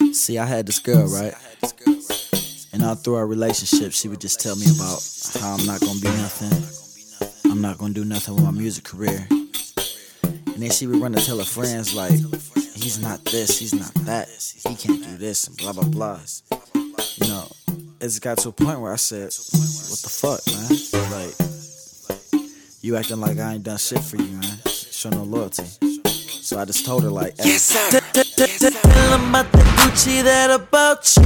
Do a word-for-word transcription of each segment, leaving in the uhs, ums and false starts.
See, I had this girl, right? And all through our relationship, she would just tell me about how I'm not gonna be nothing. I'm not gonna do nothing with my music career. And then she would run to tell her friends, like, he's not this, he's not that, he can't do this, and blah, blah, blah. You know, it's got to a point where I said, what the fuck, man? Like, you acting like I ain't done shit for you, man. Show no loyalty. So I just told her, like, hey. Yes, sir. Tell them about the Gucci that about ya.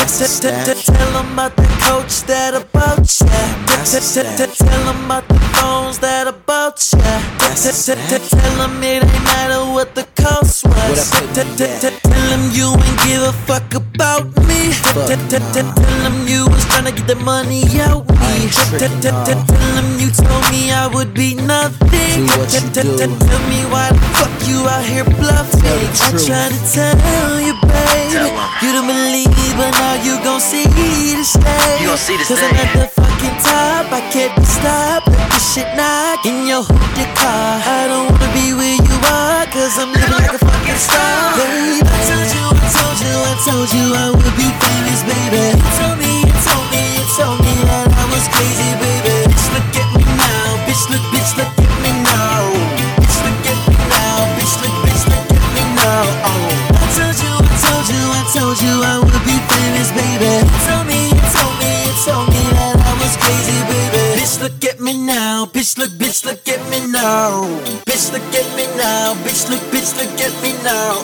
Tell them about the Coach that about ya. Tell them about the phones that about ya. Tell them it ain't matter what the cost was. Tell them you ain't give a fuck about me. Tell them you was tryna get the money out me. Tell them you told me I would be nothing. Tell me why the fuck you out here bluffing. I try to tell you, babe, you don't believe, but now you gon' see the stage. Cause I'm at the fucking top, I can't be stopped. Let this shit knock in your hood, your car. I don't wanna be where you are, cause I'm living like a fucking star. Baby, I told you, I told you, I told you I would be famous, baby. You told me, you told me, you told me that I was crazy, baby. Bitch, look at me now, bitch, look, bitch, look at me now. Bitch, look at me now, bitch, look, bitch, look at me now. Oh, I told you, I told you, I told you I would be famous, baby. You told me, you told me, you told me that I was crazy, baby. Bitch, look at me now, bitch, look, bitch, look at me now. Bitch, look at me now, bitch, look, bitch, look at me now.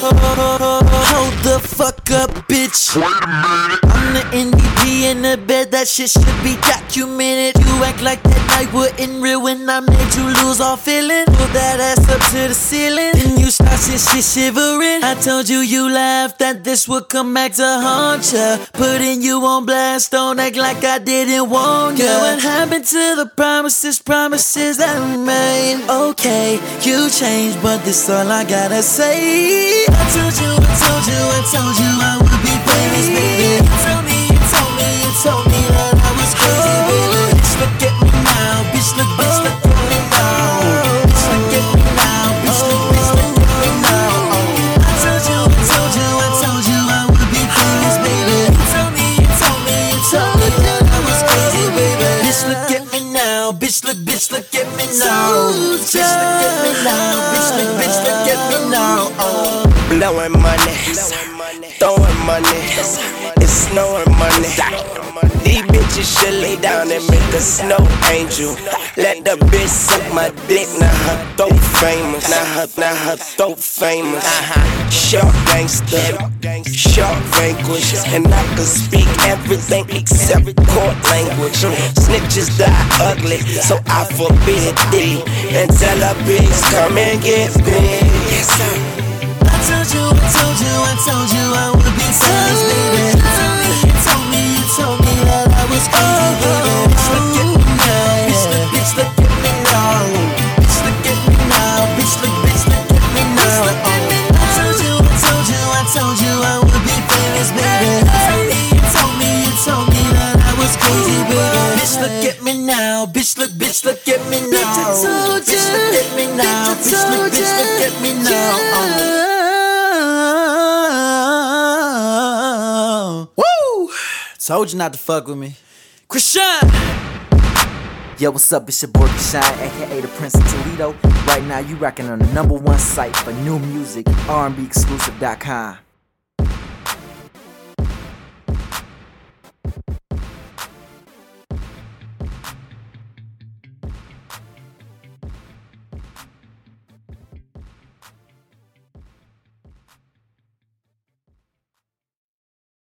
Oh, hold the fuck up, bitch. Wait a minute. I'm the N D P in the bed, that shit should be documented. You act like that night wasn't real when I made you lose all feeling. Pull that ass up to the ceiling, then you start shit, shit shivering. I told you you laughed that this would come back to haunt ya. Putting you on blast, don't act like I didn't warn ya. What happened to the promises, promises that we made? Okay, you changed, but this all I gotta say. I told you, I told you, I told you I would be famous, baby. You told me, you told me, you told me that I was crazy, baby. Bitch, look at me now, bitch, look, bitch, look at me now. Bitch, look at me now, bitch, look, bitch, look at me now. I told you, I told you, I told you I would be famous, baby. You told me, you told me, you told me that I was crazy, baby. Bitch, look at me now, bitch, look, bitch, look at me now. Bitch, look at me now, bitch, look, bitch, look at me now. Oh. Blowing money, throwing money, it's snowing money. These bitches should lay down and make a snow angel. Let the bitch suck my dick, now her throat famous. Now her, now her throat famous. Short gangster, short vanquish, and I can speak everything except court language. Snitches die ugly, so I forbid thee. And tell her bitch come and get big. Yes, sir. I told you, I told you, I told you I would be famous, baby. You told me, you told me, you told me that I was crazy, baby. Bitch, look at me now, bitch, look, bitch, look at me now. Bitch, look at me now, bitch, look, bitch, look at me now. I told you, I told you, I told you I would be famous, baby. You told me, you told me, you told me that I was crazy, baby. Bitch, look at me now, bitch, look, bitch, look at me now. Bitch, look at me now, bitch, look, bitch, look at me now. Woo! Told you not to fuck with me. Krishan! Yo, what's up? It's your boy Krishan, aka the Prince of Toledo. Right now, you rocking on the number one site for new music, R and B exclusive dot com.